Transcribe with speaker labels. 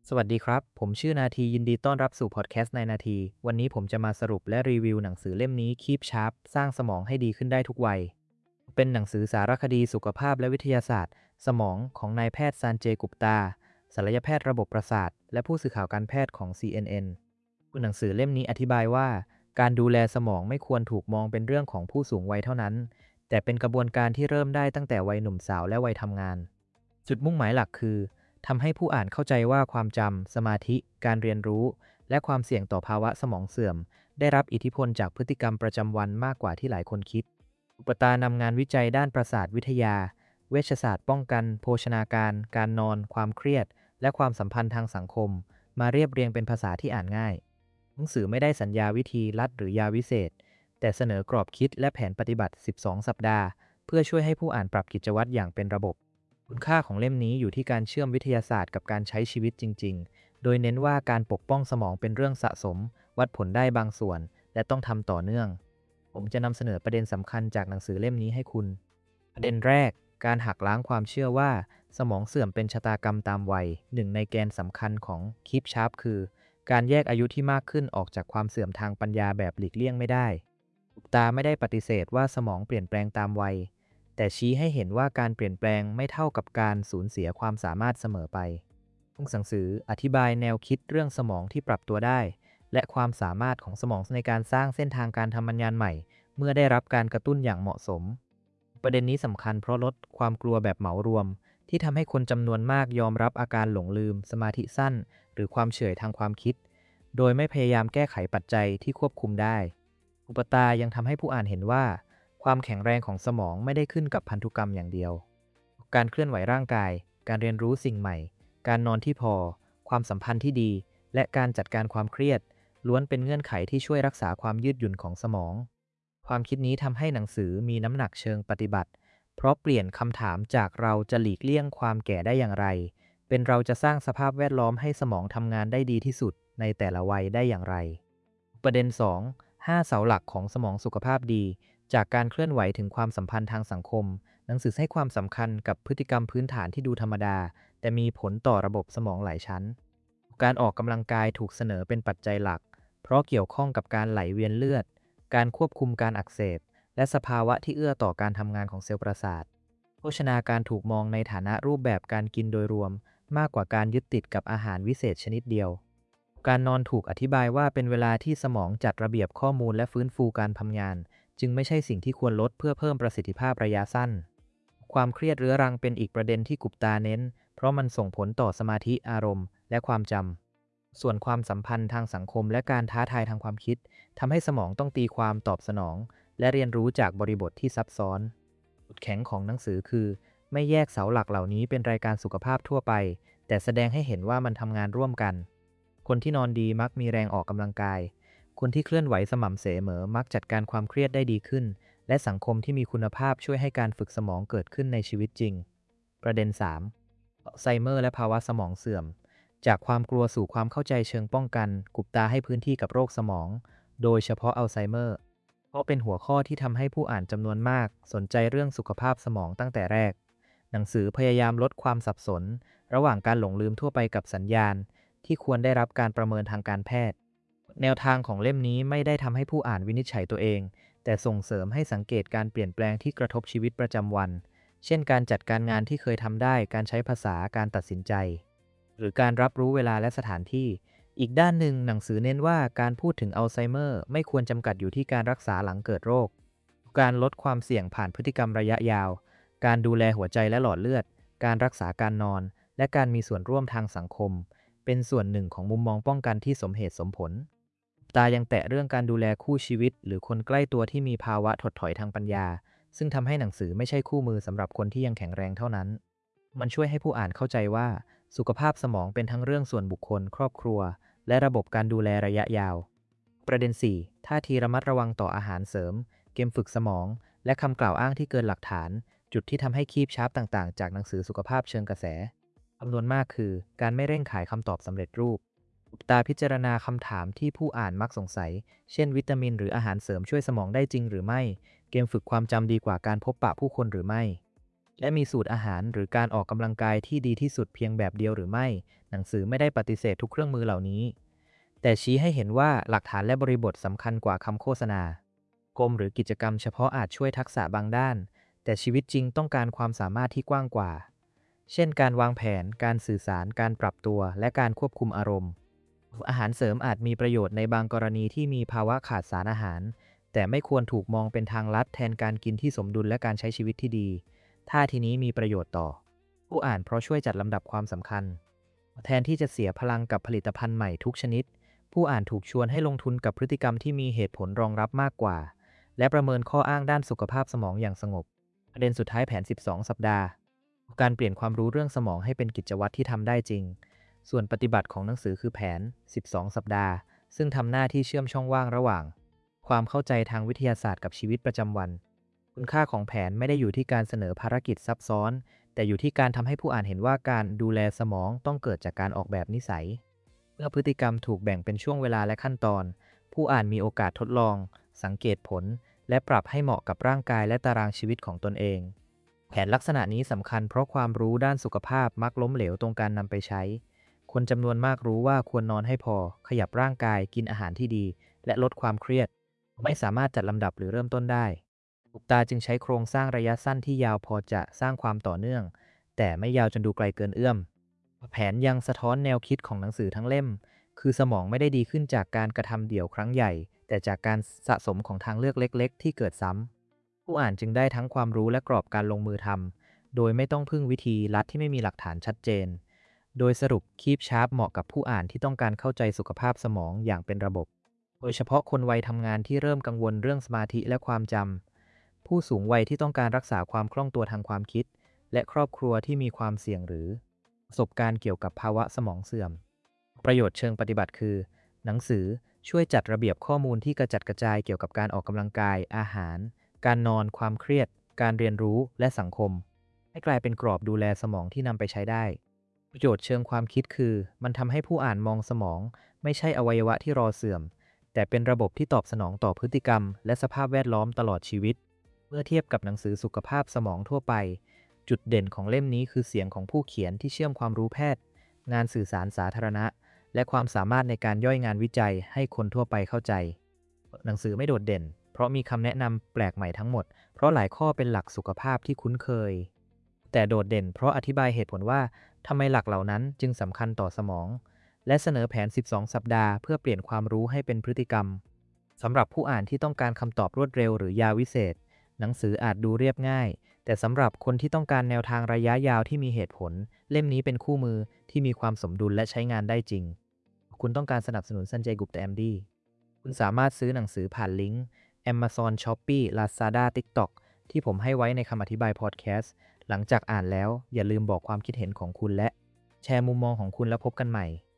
Speaker 1: สวัสดีครับ ผมชื่อนาทียินดีต้อนรับสู่พอดแคสต์ในนาที วันนี้ผมจะมาสรุปและรีวิวหนังสือเล่มนี้ Keep Sharp สร้างสมองให้ดีขึ้นได้ทุกวัย เป็นหนังสือสารคดีสุขภาพและวิทยาศาสตร์สมองของนายแพทย์ซานเจกุปตาศัลยแพทย์ระบบประสาทและผู้สื่อข่าวการแพทย์ของ CNN หนังสือเล่มนี้อธิบายว่าการดูแลสมองไม่ควรถูกมองเป็นเรื่องของผู้สูงวัยเท่านั้นแต่เป็นกระบวนการที่เริ่มได้ตั้งแต่วัยหนุ่มสาวและวัยทำงานจุดมุ่งหมายหลักคือ ทำให้ผู้อ่านเข้าใจว่าความจำ สมาธิ การเรียนรู้ และความเสี่ยงต่อภาวะสมองเสื่อม ได้รับอิทธิพลจากพฤติกรรมประจำวันมากกว่าที่หลายคนคิด อุปตานำงานวิจัยด้านประสาทวิทยา เวชศาสตร์ป้องกัน โภชนาการ การนอน ความเครียด และความสัมพันธ์ทางสังคม มาเรียบเรียงเป็นภาษาที่อ่านง่าย หนังสือไม่ได้สัญญาวิธีลัดหรือยาวิเศษ แต่เสนอกรอบคิดและแผนปฏิบัติ 12 สัปดาห์ เพื่อช่วยให้ผู้อ่านปรับกิจวัตรอย่างเป็นระบบ คุณค่าของเล่มนี้อยู่ที่การเชื่อมวิทยาศาสตร์กับการใช้ชีวิตจริงๆ โดยเน้นว่าการปกป้องสมองเป็นเรื่องสะสม วัดผลได้บางส่วน และต้องทำต่อเนื่อง ผมจะนำเสนอประเด็นสำคัญจากหนังสือเล่มนี้ให้คุณ ประเด็นแรก การหักล้างความเชื่อว่าสมองเสื่อมเป็นชะตากรรมตามวัย หนึ่งในแกนสำคัญของ Keep Sharp คือ การแยกอายุที่มากขึ้นออกจากความเสื่อมทางปัญญาแบบหลีกเลี่ยงไม่ได้ตาไม่ได้ปฏิเสธว่าสมองเปลี่ยนแปลงตามวัย แต่ชี้ให้เห็นว่าการเปลี่ยนแปลงไม่เท่ากับการสูญเสียความสามารถเสมอไปหนังสืออธิบายแนวคิดเรื่องสมองที่ปรับตัวได้ และความสามารถของสมองในการสร้างเส้นทางการทำงานใหม่เมื่อได้รับการกระตุ้นอย่างเหมาะสม ประเด็นนี้สำคัญเพราะลดความกลัวแบบเหมารวมที่ทำให้คนจำนวนมากยอมรับอาการหลงลืมสมาธิสั้นหรือความเฉื่อยทางความคิดโดยไม่พยายามแก้ไขปัจจัยที่ควบคุมได้อุปตายังทำให้ผู้อ่านเห็นว่าความแข็งแรงของสมองไม่ได้ขึ้นกับพันธุกรรมอย่างเดียวการเคลื่อนไหวร่างกายการเรียนรู้สิ่งใหม่การนอนที่พอความสัมพันธ์ที่ดีและการจัดการความเครียดล้วนเป็นเงื่อนไขที่ช่วยรักษาความยืดหยุ่นของสมอง ความคิดนี้ทำให้หนังสือมีน้ำหนักเชิงปฏิบัติ เพราะเปลี่ยนคำถามจากเราจะหลีกเลี่ยงความแก่ได้อย่างไร เป็นเราจะสร้างสภาพแวดล้อมให้สมองทำงานได้ดีที่สุดในแต่ละวัยได้อย่างไร ประเด็น 2 5 เสาหลักของสมองสุขภาพดี จากการเคลื่อนไหวถึงความสัมพันธ์ทางสังคม หนังสือให้ความสำคัญกับพฤติกรรมพื้นฐานที่ดูธรรมดา แต่มีผลต่อระบบสมองหลายชั้น การออกกำลังกายถูกเสนอเป็นปัจจัยหลัก เพราะเกี่ยวข้องกับการไหลเวียนเลือด การควบคุมการอักเสบ และสภาวะที่เอื้อต่อการทำงานของเซลล์ประสาทโภชนาการถูกมองในฐานะรูปแบบการกินโดยรวม มากกว่าการยึดติดกับอาหารวิเศษชนิดเดียว การนอนถูกอธิบายว่าเป็นเวลาที่สมองจัดระเบียบข้อมูลและฟื้นฟูการทำงาน จึงไม่ใช่สิ่งที่ควรลดเพื่อเพิ่มประสิทธิภาพระยะสั้น ความเครียดเรื้อรังเป็นอีกประเด็นที่กุปตาเน้น เพราะมันส่งผลต่อสมาธิอารมณ์และความจำ ส่วนความสัมพันธ์ทางสังคมและการท้าทายทางความคิดทำให้สมองต้องตีความตอบสนอง และเรียนรู้จากบริบทที่ซับซ้อน จุดแข็งของหนังสือคือไม่แยกเสาหลักเหล่านี้เป็นรายการสุขภาพทั่วไป แต่แสดงให้เห็นว่ามันทำงานร่วมกัน คนที่นอนดีมักมีแรงออกกำลังกาย คนที่เคลื่อนไหวสม่ำเสมอมักจัดการความเครียดได้ดีขึ้น และสังคมที่มีคุณภาพช่วยให้การฝึกสมองเกิดขึ้นในชีวิตจริง ประเด็น 3 อัลไซเมอร์และภาวะสมองเสื่อม จากความกลัวสู่ความเข้าใจเชิงป้องกัน กุปตาให้พื้นที่กับโรคสมอง โดยเฉพาะอัลไซเมอร์ เพราะเป็นหัวข้อที่ทำให้ผู้อ่านจำนวนมากสนใจเรื่องสุขภาพสมองตั้งแต่แรก หนังสือพยายามลดความสับสน ระหว่างการหลงลืมทั่วไปกับสัญญาณ ที่ควรได้รับการประเมินทางการแพทย์ แนวทางของเล่มนี้ไม่ได้ทำให้ผู้อ่านวินิจฉัยตัวเอง แต่ส่งเสริมให้สังเกตการเปลี่ยนแปลงที่กระทบชีวิตประจำวัน เช่นการจัดการงานที่เคยทำได้ การใช้ภาษา การตัดสินใจ หรือการรับรู้เวลาและสถานที่ อีกด้านหนึ่งหนังสือเน้นว่าการพูดถึงอัลไซเมอร์ไม่ควรจำกัดอยู่ที่การรักษาหลังเกิดโรค การลดความเสี่ยงผ่านพฤติกรรมระยะยาว การดูแลหัวใจและหลอดเลือด การรักษาการนอน และการมีส่วนร่วมทางสังคม เป็นส่วนหนึ่งของมุมมองป้องกันที่สมเหตุสมผล ตายังแตะเรื่องการดูแลคู่ชีวิตหรือคนใกล้ตัวที่มีภาวะถดถอยทางปัญญา ซึ่งทำให้หนังสือไม่ใช่คู่มือสำหรับคนที่ยังแข็งแรงเท่านั้น มันช่วยให้ผู้อ่านเข้าใจว่าสุขภาพสมองเป็นทั้งเรื่องส่วนบุคคลครอบครัวและระบบการดูแลระยะยาว ประเด็น 4 ท่าทีระมัดระวังต่ออาหารเสริม เกมฝึกสมอง และคำกล่าวอ้างที่เกินหลักฐาน จุดที่ทำให้คีบชาร์ปต่างๆจากหนังสือสุขภาพเชิงกระแสจำนวนมากคือการไม่เร่งขายคำตอบสำเร็จรูปตาพิจารณาคำถามที่ผู้อ่านมักสงสัย เช่นวิตามินหรืออาหารเสริมช่วยสมองได้จริงหรือไม่ เกมฝึกความจำดีกว่าการพบปะผู้คนหรือไม่และมีสูตรอาหารหรือการออกกำลังกายที่ดีที่สุดเพียงแบบเดียวหรือไม่หนังสือไม่ได้ปฏิเสธทุกเครื่องมือเหล่านี้แต่ชี้ให้เห็นว่าหลักฐานและบริบทสำคัญกว่าคำโฆษณากรมหรือกิจกรรมเฉพาะอาจช่วยทักษะบางด้านแต่ชีวิตจริงต้องการความสามารถที่กว้างกว่าเช่นการวางแผนการสื่อสารการปรับตัวและการควบคุมอารมณ์อาหารเสริมอาจมีประโยชน์ในบางกรณีที่มีภาวะขาดสารอาหารแต่ไม่ควรถูกมองเป็นทางลัดแทนการกินที่สมดุลและการใช้ชีวิตที่ดีท่าทีนี้มีประโยชน์ต่อผู้อ่านเพราะช่วยจัดลำดับความสำคัญแทนที่จะเสียพลังกับผลิตภัณฑ์ใหม่ทุกชนิดผู้อ่านถูกชวนให้ลงทุนกับพฤติกรรมที่มีเหตุผลรองรับมากกว่าและประเมินข้ออ้างด้านสุขภาพสมองอย่างสงบประเด็นสุดท้ายแผน12สัปดาห์การเปลี่ยนความรู้เรื่องสมองให้เป็นกิจวัตรที่ทำได้จริงส่วนปฏิบัติของหนังสือคือแผน12สัปดาห์ซึ่งทำหน้าที่เชื่อมช่องว่างระหว่างความเข้าใจทางวิทยาศาสตร์กับชีวิตประจำวันคุณค่าของแผนไม่ได้อยู่ที่การเสนอภารกิจซับซ้อนแต่อยู่ที่การทำให้ผู้อ่านเห็นว่าการดูแลสมองต้องเกิดจากการออกแบบนิสัยเมื่อพฤติกรรมถูกแบ่งเป็นช่วงเวลาและขั้นตอนผู้อ่านมีโอกาสทดลองสังเกตผลและปรับให้เหมาะกับร่างกายและตารางชีวิตของตนเองแผนลักษณะนี้สำคัญเพราะความรู้ด้านสุขภาพมักล้มเหลวตรงการนำไปใช้คนจำนวนมากรู้ว่าควรนอนให้พอขยับร่างกายกินอาหารที่ดีและลดความเครียดไม่สามารถจัดลำดับหรือเริ่มต้นได้อุปตาจึงใช้โครงสร้างระยะสั้นที่ยาวพอจะสร้างความต่อเนื่องแต่ไม่ยาวจนดูไกลเกินเอื้อมแผนยังสะท้อนแนวคิดของหนังสือทั้งเล่มคือสมองไม่ได้ดีขึ้นจากการกระทำเดี่ยวครั้งใหญ่แต่จากการสะสมของทางเลือกเล็กๆที่เกิดซ้ำผู้อ่านจึงได้ทั้งความรู้และกรอบการลงมือทำโดยไม่ต้องพึ่งวิธีลัดที่ไม่มีหลักฐานชัดเจนโดยสรุปคีปชาร์ปเหมาะกับผู้อ่านที่ต้องการเข้าใจสุขภาพสมองอย่างเป็นระบบโดยเฉพาะคนวัยทำงานที่เริ่มกังวลเรื่องสมาธิและความจำผู้สูงวัยที่ต้องการรักษาความคล่องตัวทางความคิดและครอบครัวที่มีความเสี่ยงหรือประสบการณ์เกี่ยวกับภาวะสมองเสื่อมประโยชน์เชิงปฏิบัติคือหนังสือช่วยจัดระเบียบข้อมูลที่กระจัดกระจายเกี่ยวกับการออกกำลังกายอาหารการนอนความเครียดการเรียนรู้และสังคมให้กลายเป็นกรอบดูแลสมองที่นำไปใช้ได้ประโยชน์เชิงความคิดคือมันทำให้ผู้อ่านมองสมองไม่ใช่อวัยวะที่รอเสื่อมแต่เป็นระบบที่ตอบสนองต่อพฤติกรรมและสภาพแวดล้อมตลอดชีวิตเมื่อเทียบกับหนังสือสุขภาพสมองทั่วไปจุดเด่นของเล่มนี้คือเสียงของผู้เขียนที่เชื่อมความรู้แพทย์งานสื่อสารสาธารณะและความสามารถในการย่อยงานวิจัยให้คนทั่วไปเข้าใจหนังสือไม่โดดเด่นเพราะมีคำแนะนำแปลกใหม่ทั้งหมดเพราะหลายข้อเป็นหลักสุขภาพที่คุ้นเคยแต่โดดเด่นเพราะอธิบายเหตุผลว่าทำไมหลักเหล่านั้นจึงสำคัญต่อสมองและเสนอแผน12สัปดาห์เพื่อเปลี่ยนความรู้ให้เป็นพฤติกรรมสำหรับผู้อ่านที่ต้องการคำตอบรวดเร็วหรือยาวิเศษหนังสืออาจดูเรียบง่ายแต่สำหรับคนที่ต้องการแนวทางระยะยาวที่มีเหตุผลเล่มนี้เป็นคู่มือที่มีความสมดุลและใช้งานได้จริงคุณต้องการสนับสนุนซันเจย์กุปตา MD คุณสามารถซื้อหนังสือผ่านลิงก์ Amazon Shopee Lazada TikTok ที่ผมให้ไว้ในคำอธิบายพอดแคสต์หลังจากอ่านแล้วอย่าลืมบอกความคิดเห็นของคุณและแชร์มุมมองของคุณแล้วพบกันใหม่